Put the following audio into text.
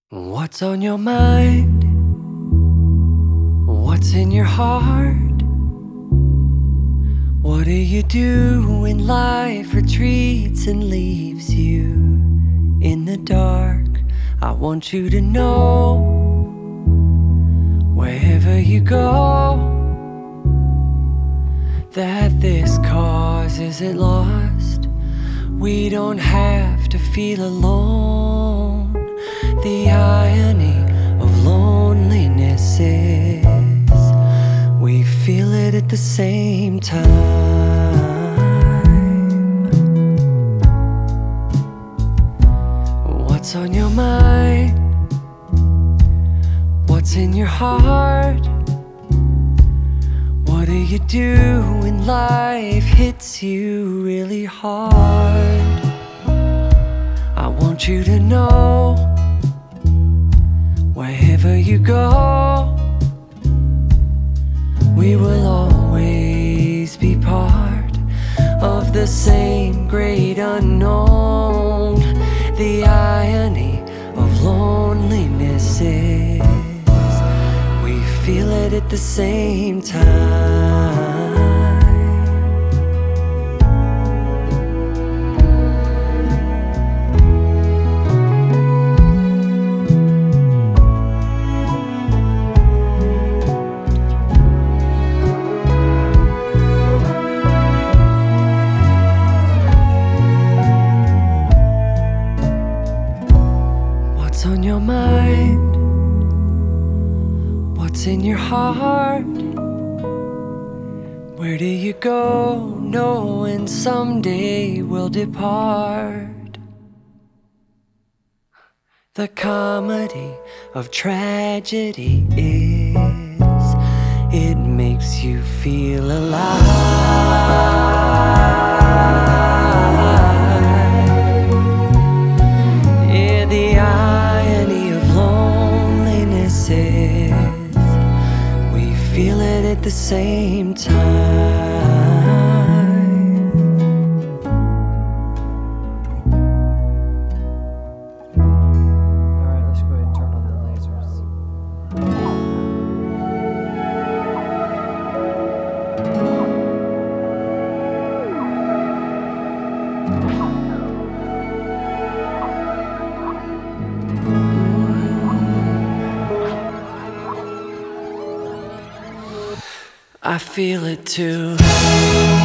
What's on your mind? What's in your heart? What do you do when life retreats and leaves you in the dark? I want you to know, wherever you go, that this cause isn't lost. We don't have to feel alone. The irony of loneliness is we feel it at the same time. What's on your mind? What's in your heart? What do you do when life hits you really hard? I want you to know, wherever you go, we will always be part of the same great unknown. The irony of loneliness is we feel it at the same time. What's on your mind? What's in your heart? Where do you go, knowing someday we'll depart? The comedy of tragedy is it makes you feel alive. Yeah, the irony of loneliness is we feel it at the same time. Alright, let's go ahead and turn on the lasers. I feel it too.